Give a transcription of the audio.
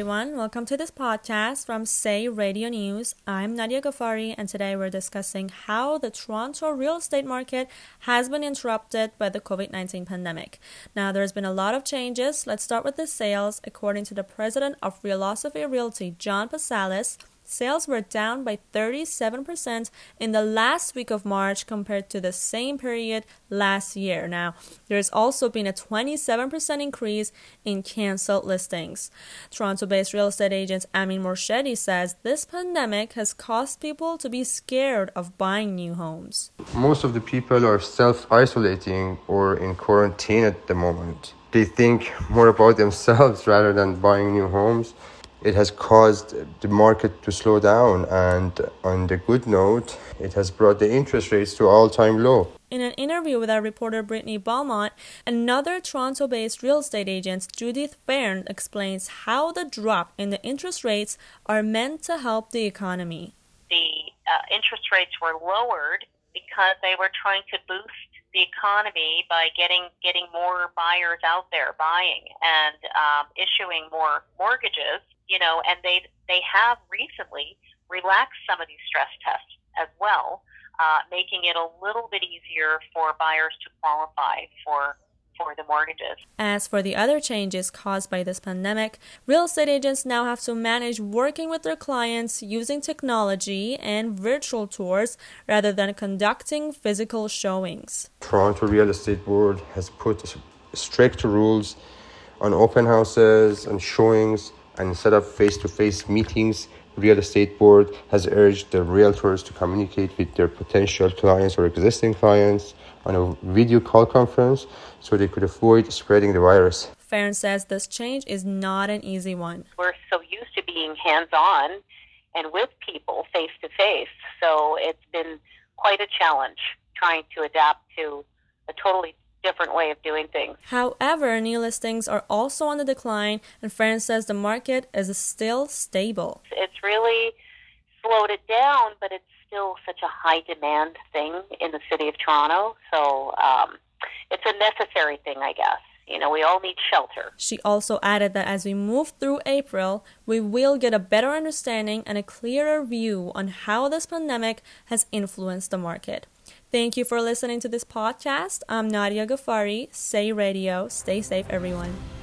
everyone. Welcome to this podcast from Say Radio News. I'm Nadia Ghaffari, and today we're discussing how the Toronto real estate market has been interrupted by the COVID-19 pandemic. Now, there's been a lot of changes. Let's start with the sales. According to the president of Real Realty, John Passalis, sales were down by 37% in the last week of March compared to the same period last year. Now, there's also been a 27% increase in canceled listings. Toronto-based real estate agent Amin Morshedi says this pandemic has caused people to be scared of buying new homes. Most of the people are self-isolating or in quarantine at the moment. They think more about themselves rather than buying new homes. It has caused the market to slow down, and on the good note, it has brought the interest rates to all-time low. In an interview with our reporter Brittany Beaumont, another Toronto-based real estate agent, Judith Fairn, explains how the drop in the interest rates are meant to help the economy. The interest rates were lowered because they were trying to boost the economy by getting more buyers out there buying and issuing more mortgages. And they have recently relaxed some of these stress tests as well, making it a little bit easier for buyers to qualify for the mortgages. As for the other changes caused by this pandemic, real estate agents now have to manage working with their clients using technology and virtual tours rather than conducting physical showings. Toronto Real Estate Board has put strict rules on open houses and showings, and instead of face-to-face meetings, Real Estate Board has urged the realtors to communicate with their potential clients or existing clients on a video call conference so they could avoid spreading the virus. Farron says this change is not an easy one. We're so used to being hands-on and with people face-to-face, so it's been quite a challenge trying to adapt to a totally different way of doing things. However, new listings are also on the decline, and Farron says the market is still stable. It's really slowed it down, but it's still such a high demand thing in the city of Toronto. So it's a necessary thing, I guess. We all need shelter. She also added that as we move through April, we will get a better understanding and a clearer view on how this pandemic has influenced the market. Thank you for listening to this podcast. I'm Nadia Ghaffari. Say Radio. Stay safe, everyone.